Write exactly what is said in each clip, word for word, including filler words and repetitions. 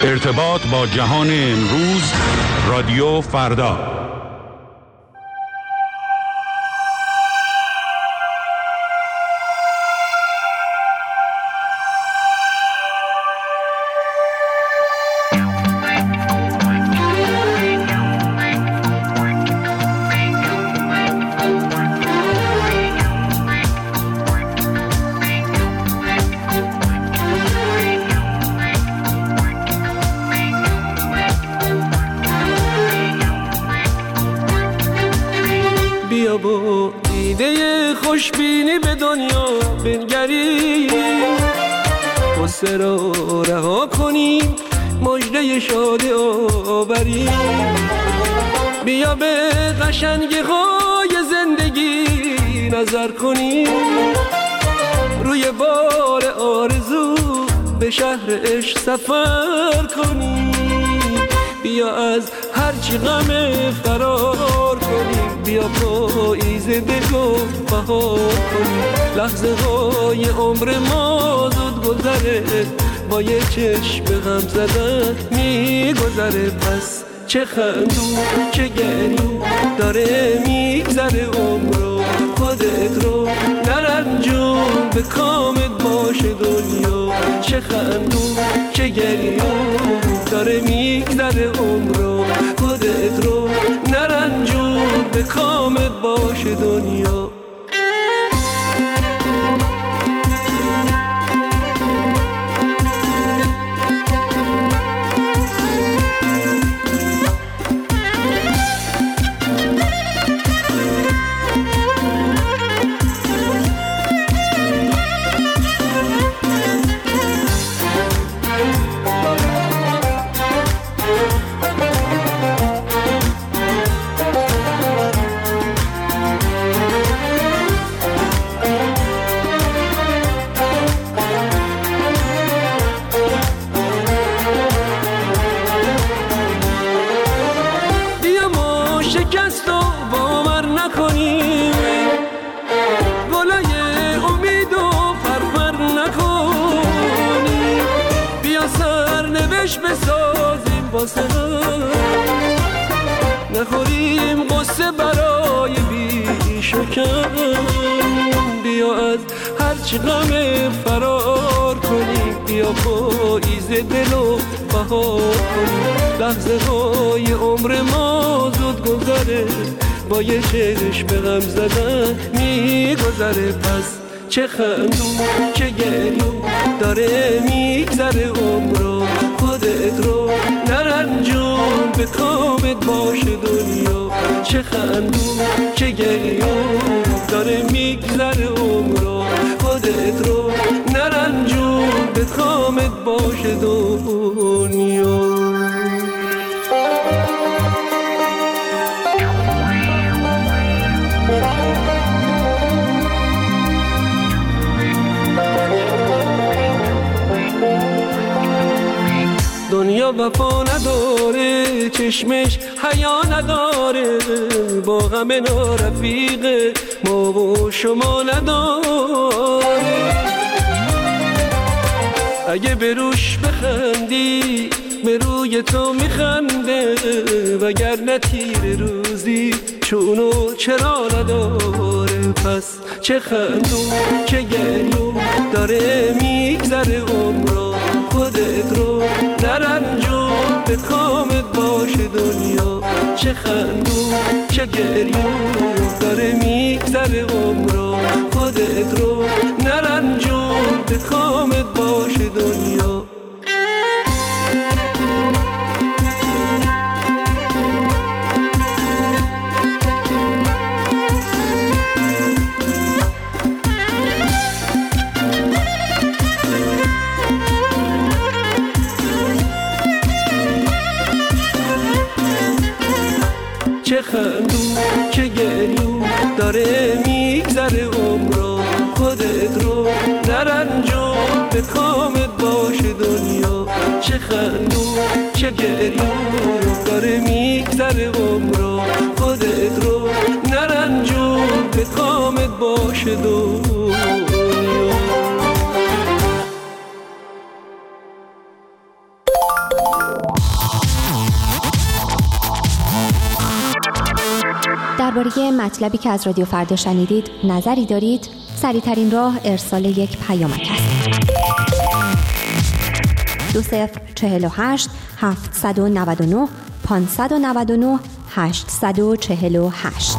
ارتباط با جهان امروز، رادیو فردا. بیا با دیده خوشبینی به دنیا بنگریم، غصه را رها کنیم، مژده شادی آوریم. بیا به قشنگی های زندگی نظر کنیم، روی بال آرزو به شهر عشق سفر کنیم. بیا از هرچی غم فرار کنیم، بیا پاییز دلو بهار کنیم. لحظه های عمر ما زود گذره، با یه چشم غم زدن میگذره. پس چه خندون چه گریون داره میگذره عمرو، خودت رو نرنجون به کامت باشه دنیا. چه خندون چه گریون داره میگذره عمرو، خودت رو نرنجون به کامت باشه دنیا. شکست و باور نکنیم، گلای امید و فرفر نکنیم. بیا سرنوشت بسازیم واسه هم، نخوریم قصه برای بیش و کم. بیا از هرچی غم فرار کنیم، بیا پاییز دل و بهار کنیم. لحظه های عمر ما زود گذره، با یه چشم غم زدن میگذره. پس چه خندون چه گریون داره میگذره عمرو، خودت رو نرنجون به کامت باشه دنیا. چه خندون چه گریون داره میگذره عمرو، خودت رو نرنجون به کامت باشه دنیا. دنیا وفا نداره، چشمش حیا نداره، با غم نارفیق ما و شما نداره. اگه به روش بخندی به روی تو میخنده، وگرنه تیر روزی چونو چرا نداره. پس چه خندون چه گریون داره میگذره عمرو، خودت رو نرنجون به کامت باشه دنیا. چه خندون چه گریون داره میگذره عمرو، خودت رو نرنجون به کامت باشه دنیا. چه خندون چه گریون داره میگذره عمرو، خودت رو نرنجون به کامت باشه دنیا. چه خندون چه گریون داره میگذره عمرو، خودت رو نرنجون به کامت باشه دنیا. درباره مطلبی که از رادیو فردا شنیدید نظری دارید؟ سریع‌ترین راه ارسال یک پیامک است. دو صفر چهل و هشت هفتصد و نود و نه پانصد و نود و نه هشتصد و چهل و هشت.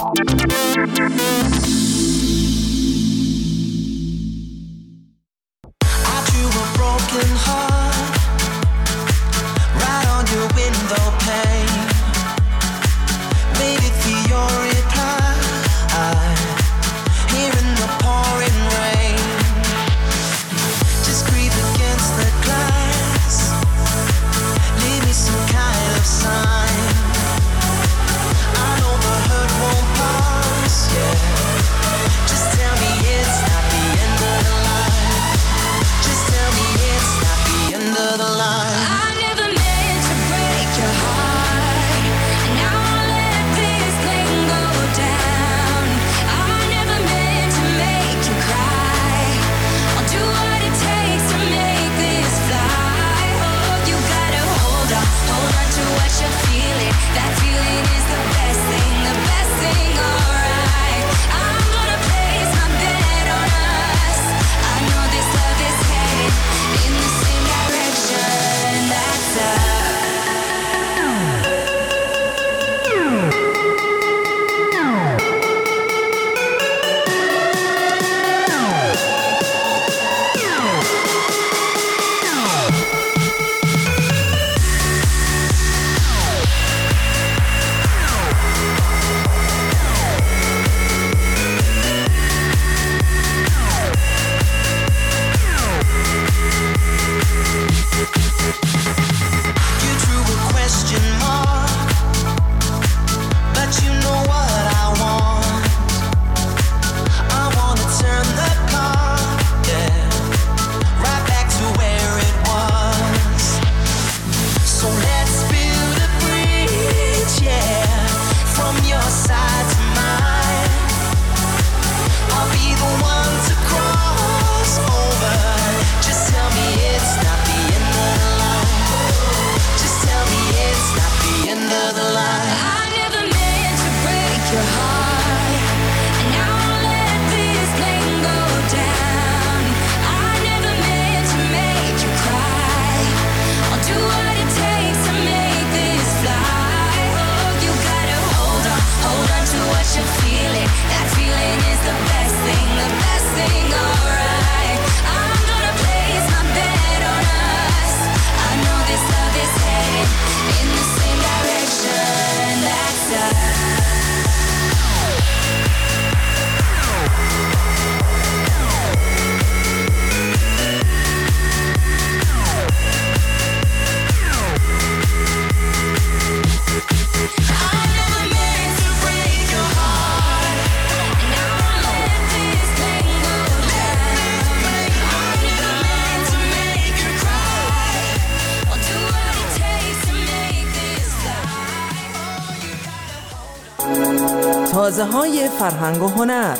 تازه های فرهنگ و هنر.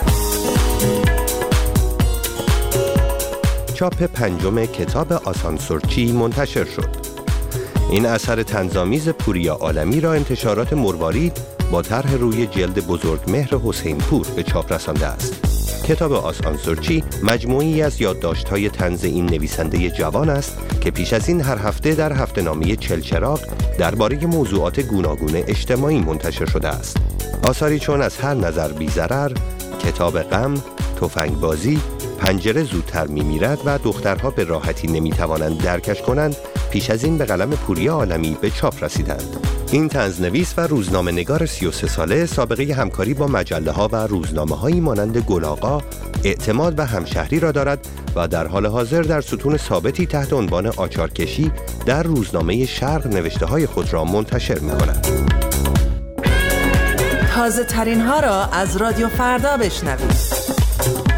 چاپ پنجم کتاب آسانسورچی منتشر شد. این اثر طنزآمیز پوریا عالمی را انتشارات مروارید با طرح روی جلد بزرگمهر حسین پور به چاپ رسانده است. کتاب آسانسورچی مجموعی از یادداشت‌های طنز این نویسنده جوان است که پیش از این هر هفته در هفته‌نامه چلچراغ درباره موضوعات گوناگون اجتماعی منتشر شده است. آثاری چون از هر نظر بی‌ضرر، کتاب غم، تفنگبازی، پنجره زودتر می‌میرد و دخترها به راحتی نمی‌توانند درکش کنند پیش از این به قلم پوریا عالمی به چاپ رسیدند. این طنزنویس و روزنامه‌نگار سی و سه ساله سابقه همکاری با مجله‌ها و روزنامه‌هایی مانند گل‌آقا، اعتماد و همشهری را دارد و در حال حاضر در ستون ثابتی تحت عنوان آچارکشی در روزنامه شرق نوشته‌های خود را منتشر می‌کند. تازه ترین ها را از رادیو فردا بشنوید.